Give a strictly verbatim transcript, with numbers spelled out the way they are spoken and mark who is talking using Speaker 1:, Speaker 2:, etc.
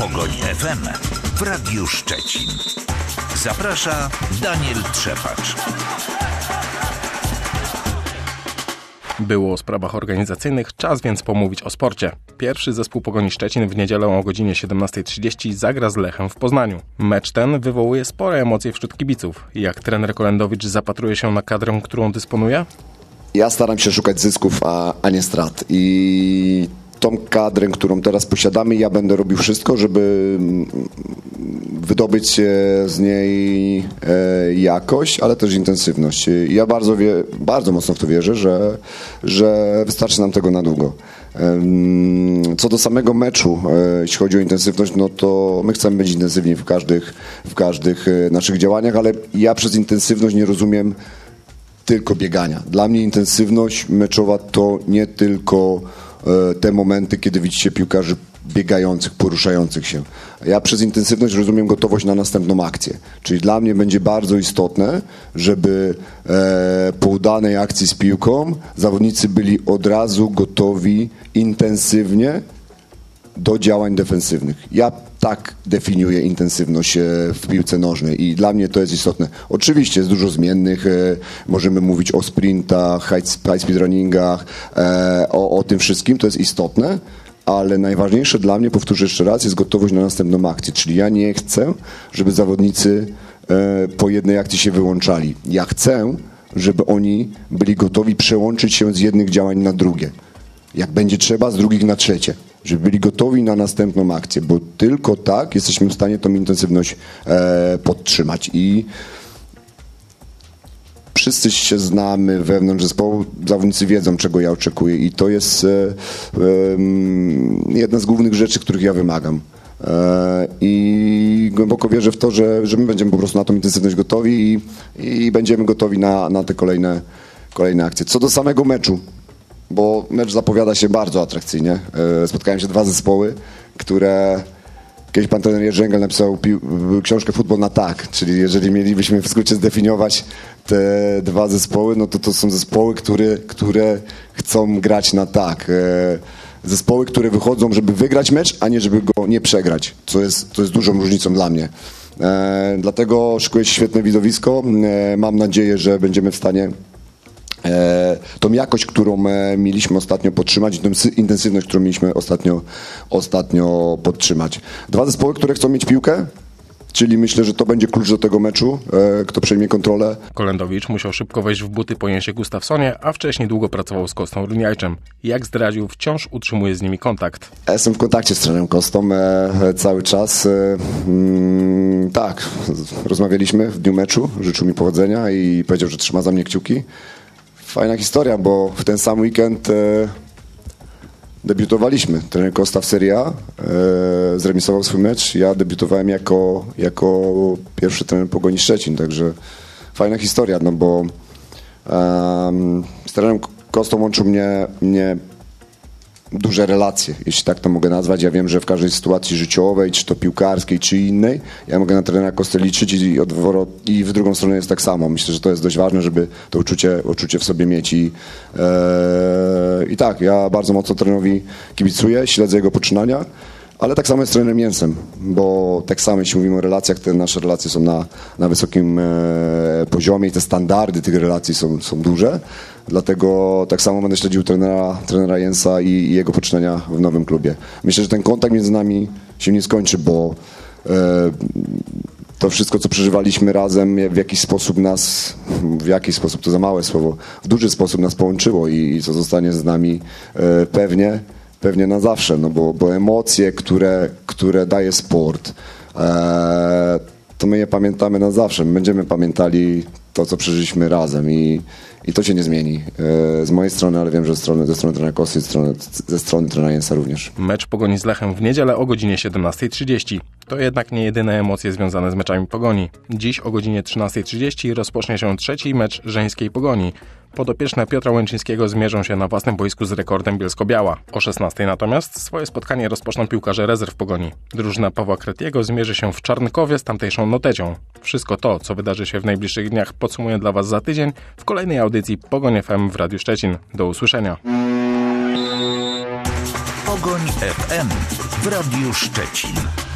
Speaker 1: Pogoń F M w Radiu Szczecin. Zaprasza Daniel Trzepacz.
Speaker 2: Było o sprawach organizacyjnych, czas więc pomówić o sporcie. Pierwszy zespół Pogoni Szczecin w niedzielę o godzinie siedemnasta trzydzieści zagra z Lechem w Poznaniu. Mecz ten wywołuje spore emocje wśród kibiców. Jak trener Kolendowicz zapatruje się na kadrę, którą dysponuje?
Speaker 3: Ja staram się szukać zysków, a, a nie strat. I tą kadrę, którą teraz posiadamy, ja będę robił wszystko, żeby wydobyć z niej jakość, ale też intensywność. Ja bardzo, wie, bardzo mocno w to wierzę, że, że wystarczy nam tego na długo. Co do samego meczu, jeśli chodzi o intensywność, no to my chcemy być intensywni w każdych, w każdych naszych działaniach, ale ja przez intensywność nie rozumiem tylko biegania. Dla mnie intensywność meczowa to nie tylko te momenty, kiedy widzicie piłkarzy biegających, poruszających się. Ja przez intensywność rozumiem gotowość na następną akcję. Czyli dla mnie będzie bardzo istotne, żeby e, po udanej akcji z piłką zawodnicy byli od razu gotowi intensywnie do działań defensywnych. Ja tak definiuję intensywność w piłce nożnej i dla mnie to jest istotne. Oczywiście jest dużo zmiennych, możemy mówić o sprintach, high speed runningach, o, o tym wszystkim, to jest istotne, ale najważniejsze dla mnie, powtórzę jeszcze raz, jest gotowość na następną akcję, czyli ja nie chcę, żeby zawodnicy po jednej akcji się wyłączali. Ja chcę, żeby oni byli gotowi przełączyć się z jednych działań na drugie. Jak będzie trzeba, z drugich na trzecie. Żeby byli gotowi na następną akcję, bo tylko tak jesteśmy w stanie tą intensywność e, podtrzymać. I wszyscy się znamy wewnątrz zespołu, zawodnicy wiedzą, czego ja oczekuję i to jest e, e, jedna z głównych rzeczy, których ja wymagam. E, I głęboko wierzę w to, że, że my będziemy po prostu na tą intensywność gotowi i, i będziemy gotowi na, na te kolejne, kolejne akcje. Co do samego meczu, bo mecz zapowiada się bardzo atrakcyjnie. Spotkałem się dwa zespoły, które... Kiedyś pan trener Jerzy Engel napisał pi- książkę Futbol na tak, czyli jeżeli mielibyśmy w skrócie zdefiniować te dwa zespoły, no to to są zespoły, które, które chcą grać na tak. Zespoły, które wychodzą, żeby wygrać mecz, a nie żeby go nie przegrać, co jest, to jest dużą różnicą dla mnie. E, dlatego szykuje się świetne widowisko. E, mam nadzieję, że będziemy w stanie E, tą jakość, którą e, mieliśmy ostatnio podtrzymać i tą intensywność, którą mieliśmy ostatnio, ostatnio podtrzymać. Dwa zespoły, które chcą mieć piłkę, czyli myślę, że to będzie klucz do tego meczu, e, kto przejmie kontrolę.
Speaker 2: Kolendowicz musiał szybko wejść w buty po Jensie Gustafsonie, a wcześniej długo pracował z Kostą Runiajczem. Jak zdradził, wciąż utrzymuje z nimi kontakt.
Speaker 3: Ja jestem w kontakcie z trenerem Kostą e, cały czas. E, mm, tak, rozmawialiśmy w dniu meczu, życzył mi powodzenia i powiedział, że trzyma za mnie kciuki. Fajna historia, bo w ten sam weekend e, debiutowaliśmy. Trener Costa w Serie A e, zremisował swój mecz. Ja debiutowałem jako, jako pierwszy trener Pogoni Szczecin, także fajna historia, no bo e, z trenerem Costą łączył mnie, mnie duże relacje, jeśli tak to mogę nazwać. Ja wiem, że w każdej sytuacji życiowej, czy to piłkarskiej, czy innej, ja mogę na trenera Costę liczyć i, odwrot, i w drugą stronę jest tak samo. Myślę, że to jest dość ważne, żeby to uczucie, uczucie w sobie mieć. I, e, i tak, ja bardzo mocno trenerowi kibicuję, śledzę jego poczynania, ale tak samo jest z trenerem Jensem, bo tak samo, jeśli mówimy o relacjach, te nasze relacje są na, na wysokim e, poziomie i te standardy tych relacji są, są duże. Dlatego tak samo będę śledził trenera, trenera Jensa i, i jego poczynania w nowym klubie. Myślę, że ten kontakt między nami się nie skończy, bo e, to wszystko, co przeżywaliśmy razem, w jakiś sposób nas, w jakiś sposób, to za małe słowo, w duży sposób nas połączyło i, i co zostanie z nami e, pewnie, pewnie na zawsze, no bo, bo emocje, które, które daje sport, e, to my je pamiętamy na zawsze. My będziemy pamiętali to, co przeżyliśmy razem i, i to się nie zmieni. E, z mojej strony, ale wiem, że ze strony, ze strony trenera Kosty, ze strony, ze strony trenera Jensa również.
Speaker 2: Mecz Pogoni z Lechem w niedzielę o godzinie siedemnasta trzydzieści. To jednak nie jedyne emocje związane z meczami Pogoni. Dziś o godzinie trzynasta trzydzieści rozpocznie się trzeci mecz żeńskiej Pogoni. Podopieczne Piotra Łęczyńskiego zmierzą się na własnym boisku z Rekordem Bielsko-Biała. O szesnastej natomiast swoje spotkanie rozpoczną piłkarze rezerw Pogoni. Drużyna Pawła Kretiego zmierzy się w Czarnkowie z tamtejszą Notecią. Wszystko to, co wydarzy się w najbliższych dniach, podsumuję dla Was za tydzień w kolejnej audycji Pogoń F M w Radiu Szczecin. Do usłyszenia.
Speaker 1: Pogoń F M w Radiu Szczecin.